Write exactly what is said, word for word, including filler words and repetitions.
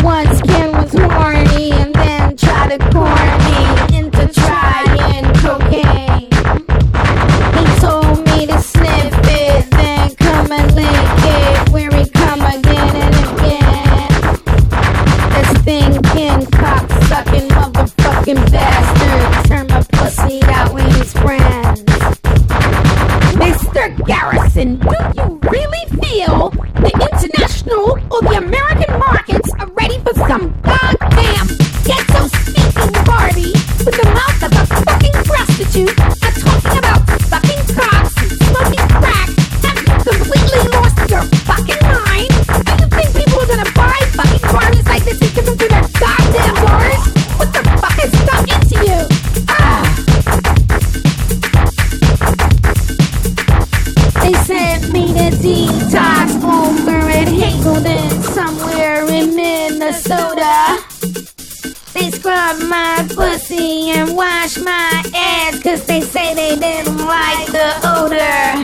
once Ken was horny and then tried to corner me into trying cocaine. He told me to sniff it, then come and lick it, where he come again and again. This thinking, cock-sucking, motherfucking bastard, turn my pussy out with his friends. Mister Garrison, do you really feel the international or the American markets are ready for some goddamn ghetto-speaking party with the mouth of a fucking prostitute and talking about sucking cocks and smoking crack? Have you completely lost your fucking mind? Do you think people are gonna buy fucking parties like this and give them to their goddamn doors? What the fuck has got into you? Ah! They sent me to detox over at Hazelden, somewhere in Minnesota. They scrubbed my pussy and washed my ass, cause they say they didn't like the odor.